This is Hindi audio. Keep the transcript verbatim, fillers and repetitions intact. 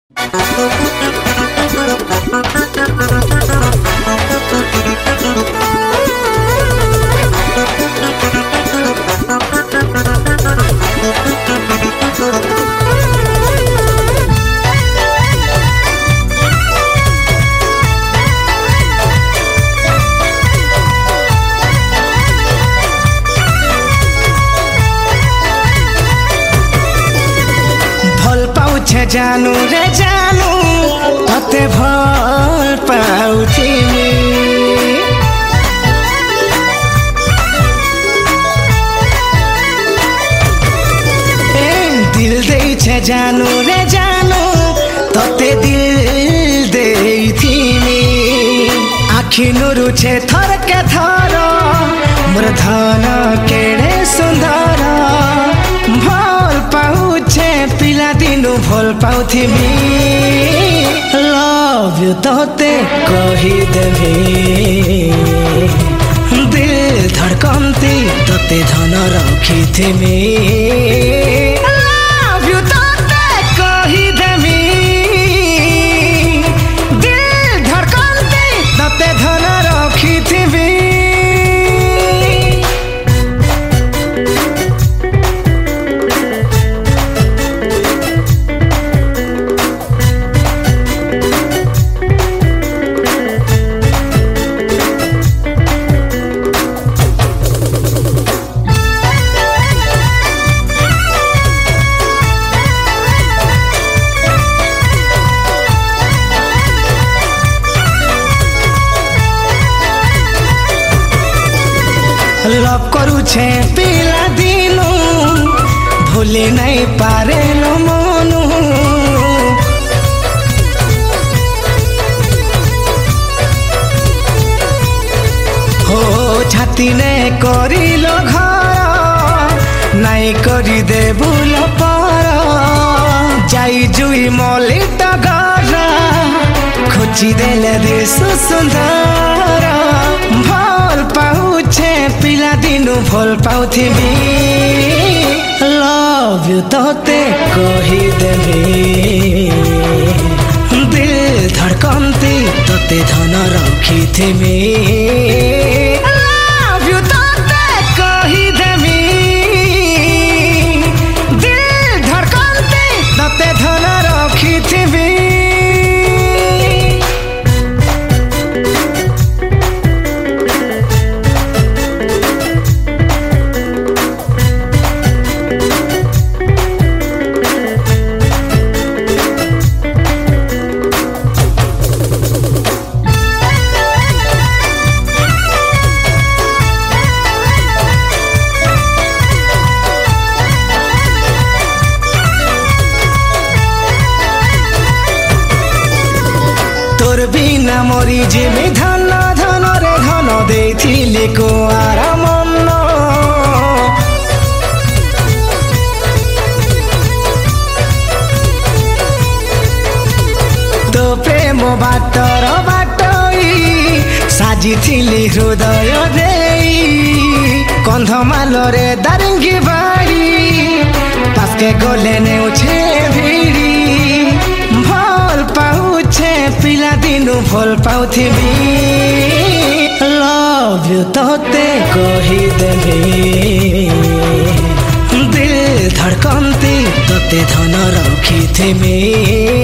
जानू रे जानू तते भल पाउथिमी ए दिल देइछे जानू रे जानू तते दिल देइथिमी आखि नुरुछे थर के थर मोर धन केड़े सुंदर भल पाउछे पिला दिनु भल पाउथिमी लव यू तोते कही देबे दिल धड़कंती तोते धन रखिथिमी लव यू तोते कही देबे दिल धड़कंती तोते धन रखिथिमी लव करुछे पिला दिनु भूली नहीं पारे लो मनु हो छाती ने करिलो घर नहीं करी दे भूल पर जाई जुई मली टगर खोची देले दिस सुंदर भल पाउछे पिला दिनु भल पाउथिमी लव यू तोते कही देबे दिल धड़कंती तोते धन रखिथिमी लव यू तोते कही देबे दिल धड़कंती तोते धन रखिथिमी तोर बिना मरी जेमी धन धन रे धन देइथिली कुआर मन तो प्रेम बाटर बाटई साजिथिली हृदय देई कंधमाल रे दारिंगी बाड़ी पासके गले नेउछे भिड़ी भल पाउछे पिला दिनु भल पाउथिमी लव यू तोते कही देबे दिल धड़कंती तोते धन रखिथिमी।